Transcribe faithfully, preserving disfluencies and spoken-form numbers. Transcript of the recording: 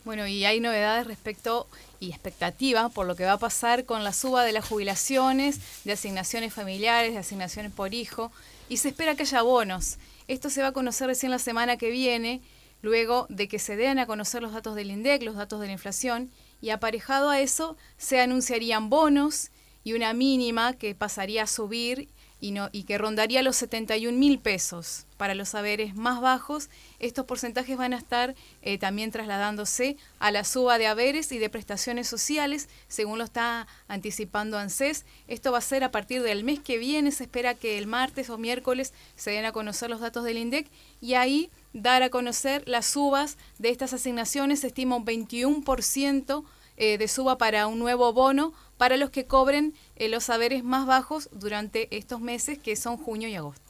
Bueno, y hay novedades respecto y expectativa por lo que va a pasar con la suba de las jubilaciones, de asignaciones familiares, de asignaciones por hijo, y se espera que haya bonos. Esto se va a conocer recién la semana que viene, luego de que se den a conocer los datos del INDEC, los datos de la inflación, y aparejado a eso se anunciarían bonos y una mínima que pasaría a subir y, no, y que rondaría los setenta y un mil pesos. Para los haberes más bajos, estos porcentajes van a estar eh, también trasladándose a la suba de haberes y de prestaciones sociales, según lo está anticipando ANSES. Esto va a ser a partir del mes que viene, se espera que el martes o miércoles se den a conocer los datos del INDEC y ahí dar a conocer las subas de estas asignaciones. Se estima un veintiuno por ciento eh, de suba para un nuevo bono para los que cobren eh, los haberes más bajos durante estos meses que son junio y agosto.